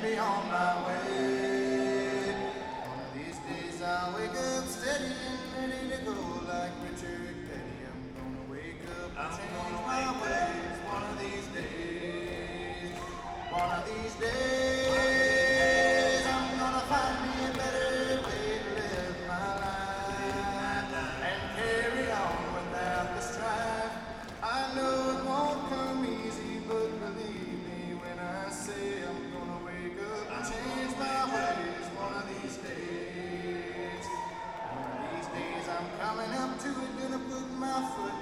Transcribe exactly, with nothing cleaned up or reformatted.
me on my way. One of these days I'll wake up steady and ready to go like Richard Petty. I'm gonna wake up and change my ways. One of these days, one of these days, I'm gonna find me a better way to live my life and carry on without the strife. I know it won't come easy, but believe me when I say I'm gonna wake up and change my ways. One of these days, one of these days I'm coming up to it, gonna put my foot